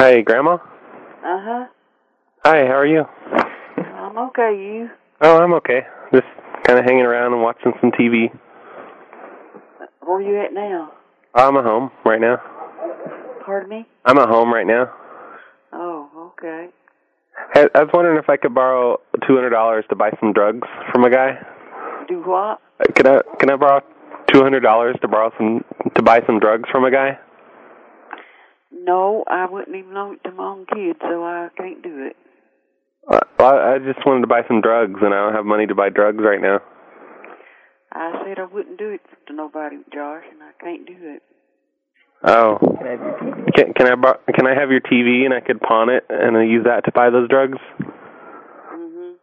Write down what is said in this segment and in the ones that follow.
Hi, Grandma? Uh-huh. Hi, how are you? I'm okay, you? Oh, I'm okay. Just kind of hanging around and watching some TV. Where are you at now? I'm at home right now. Pardon me? I'm at home right now. Oh, okay. Hey, I was wondering if I could borrow $200 to buy some drugs from a guy. Do what? Can I borrow $200 to buy some drugs from a guy? No, I wouldn't even loan it to my own kids, so I can't do it. Well, I just wanted to buy some drugs, and I don't have money to buy drugs right now. I said I wouldn't do it to nobody, Josh, and I can't do it. Oh. Can I have your TV and I could pawn it and then use that to buy those drugs? Mm-hmm.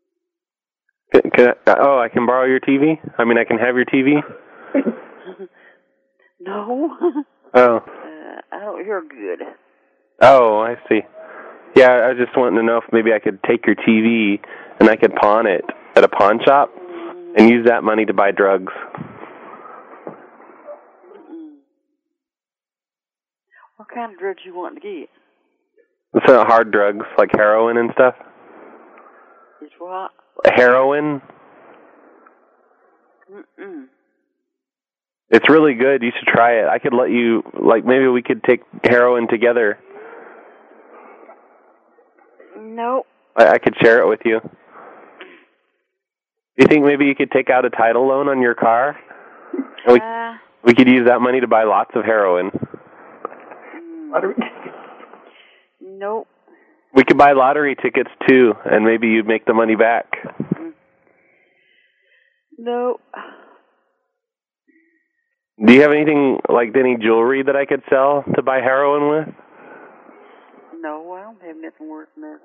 I can borrow your TV? I mean, I can have your TV? No. Oh. I don't hear good. Oh, I see. Yeah, I was just wanting to know if maybe I could take your TV and I could pawn it at a pawn shop and use that money to buy drugs. What kind of drugs you want to get? It's hard drugs, like heroin and stuff. It's what? Heroin? Mm-mm. It's really good. You should try it. I could let you, maybe we could take heroin together. Nope. I could share it with you. Do you think maybe you could take out a title loan on your car? And we could use that money to buy lots of heroin. Lottery tickets? Nope. We could buy lottery tickets, too, and maybe you'd make the money back. Nope. Do you have anything, any jewelry that I could sell to buy heroin with? No, I don't have nothing worth nothing.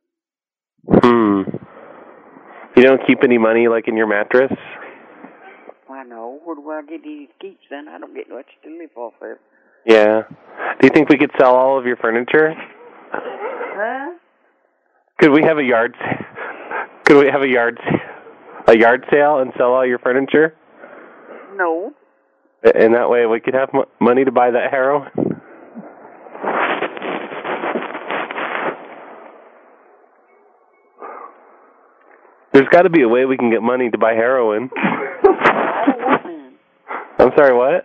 You don't keep any money, in your mattress? I know. Where do I get these keeps then? I don't get much to live off of. Yeah. Do you think we could sell all of your furniture? Huh? Could we have a yard sale and sell all your furniture? No. And that way we could have money to buy that heroin? There's got to be a way we can get money to buy heroin. I don't want none. I'm sorry, what?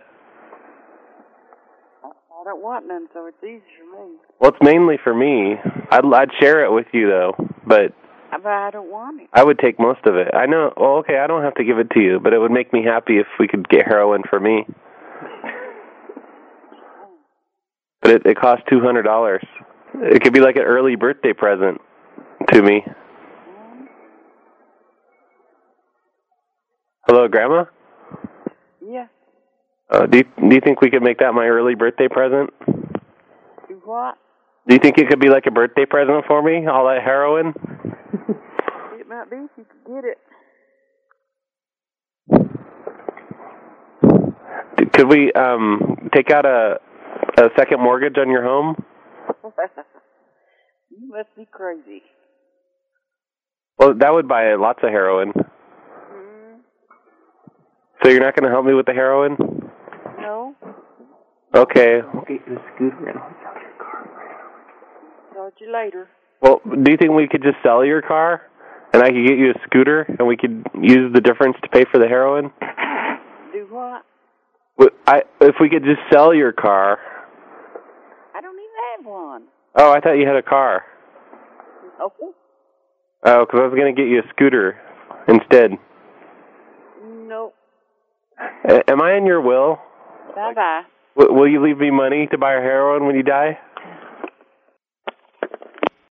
I don't want none, so it's easy for me. Well, it's mainly for me. I'd share it with you, though, but I don't want it. I would take most of it. I know. Well, okay, I don't have to give it to you, but it would make me happy if we could get heroin for me. But it costs $200. It could be like an early birthday present to me. Hello, Grandma? Yeah. Do you think we could make that my early birthday present? Do what? Do you think it could be like a birthday present for me, all that heroin? It might be if you could get it. Could we take out a second mortgage on your home? You must be crazy. Well, that would buy lots of heroin. So you're not going to help me with the heroin? No. Okay. We'll get you a scooter and I'll sell your car. Talk to you later. Well, do you think we could just sell your car and I could get you a scooter and we could use the difference to pay for the heroin? Do what? If we could just sell your car. I don't even have one. Oh, I thought you had a car. Okay. Oh, because I was going to get you a scooter instead. Nope. Am I in your will? Bye-bye. Will you leave me money to buy heroin when you die?